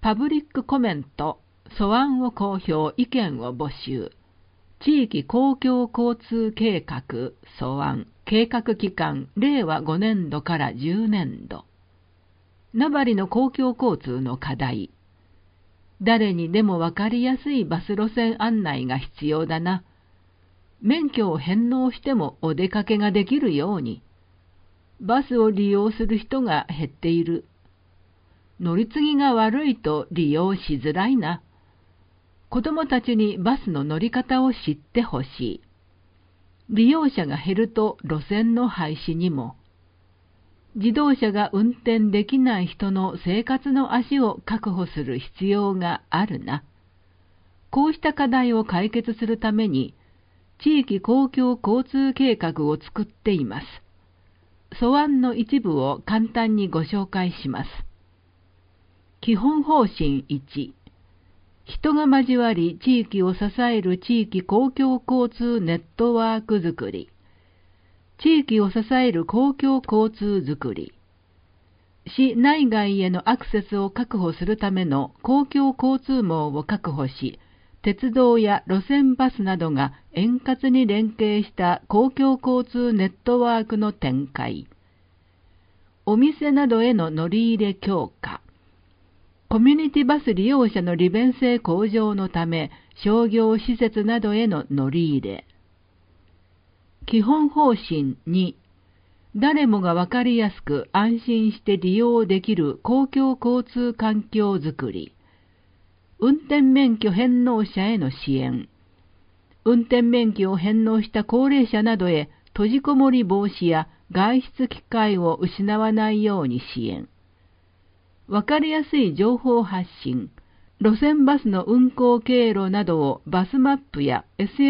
パブリックコメント、素案を公表、意見を募集。地域公共交通計画素案、計画期間、令和5年度から10年度。名張の公共交通の課題。誰にでもわかりやすいバス路線案内が必要だな。免許を返納してもお出かけができるように。バスを利用する人が減っている。乗り継ぎが悪いと利用しづらいな。子どもたちにバスの乗り方を知ってほしい。利用者が減ると路線の廃止にも。自動車が運転できない人の生活の足を確保する必要があるな。こうした課題を解決するために、地域公共交通計画を作っています。素案の一部を簡単にご紹介します。基本方針1、人が交わり地域を支える地域公共交通ネットワークづくり。地域を支える公共交通づくり。市内外へのアクセスを確保するための公共交通網を確保し、鉄道や路線バスなどが円滑に連携した公共交通ネットワークの展開。お店などへの乗り入れ強化。コミュニティバス利用者の利便性向上のため、商業施設などへの乗り入れ。基本方針2、誰もがわかりやすく安心して利用できる公共交通環境づくり。運転免許返納者への支援。運転免許を返納した高齢者などへ閉じこもり防止や外出機会を失わないように支援。わかりやすい情報発信。路線バスの運行経路などをバスマップや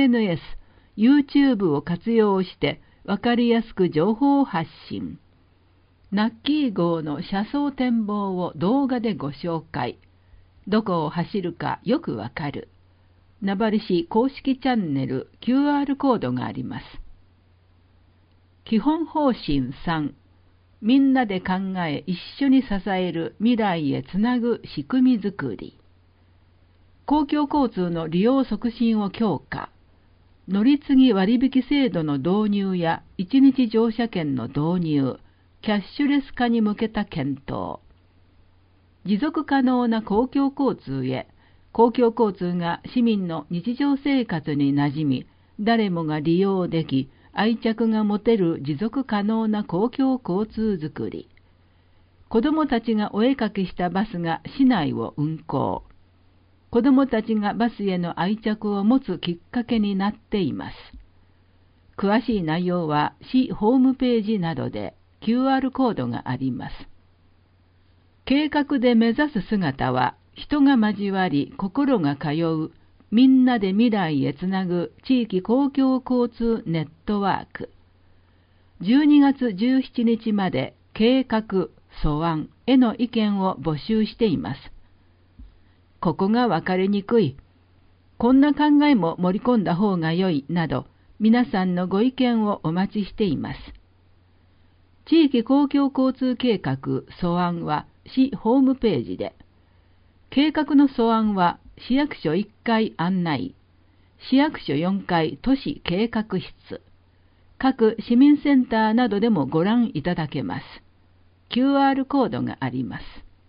SNS、YouTube を活用してわかりやすく情報発信。ナッキー号の車窓展望を動画でご紹介。どこを走るかよくわかる。名張市公式チャンネル QR コードがあります。基本方針3、みんなで考え一緒に支える未来へつなぐ仕組みづくり。公共交通の利用促進を強化。乗り継ぎ割引制度の導入や一日乗車券の導入、キャッシュレス化に向けた検討。持続可能な公共交通へ、公共交通が市民の日常生活に馴染み、誰もが利用でき、愛着が持てる持続可能な公共交通づくり。子どもたちがお絵かきしたバスが市内を運行。子どもたちがバスへの愛着を持つきっかけになっています。詳しい内容は市ホームページなどで QR コードがあります。計画で目指す姿は、人が交わり心が通う、みんなで未来へつなぐ地域公共交通ネットワーク。12月17日まで計画、素案への意見を募集しています。ここが分かりにくい。こんな考えも盛り込んだ方が良いなど、皆さんのご意見をお待ちしています。地域公共交通計画素案は市ホームページで、計画の素案は市役所1階案内、市役所4階都市計画室、各市民センターなどでもご覧いただけます。QR コードがあります。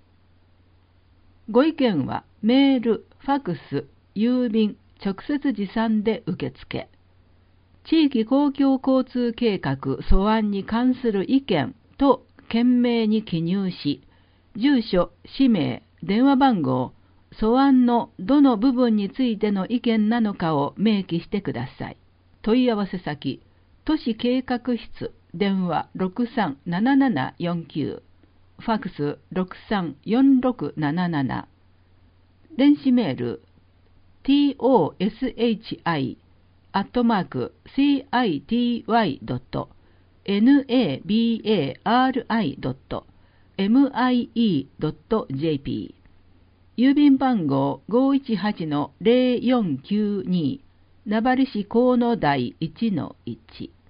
ご意見はメール、ファクス、郵便、直接持参で受付。地域公共交通計画素案に関する意見と懸命に記入し、住所、氏名、電話番号、素案のどの部分についての意見なのかを明記してください。問い合わせ先、都市計画室、電話637749、ファクス634677、電子メール、toshi@city.nabari.mie.jp、郵便番号 518-0492、名張市河野台 1-1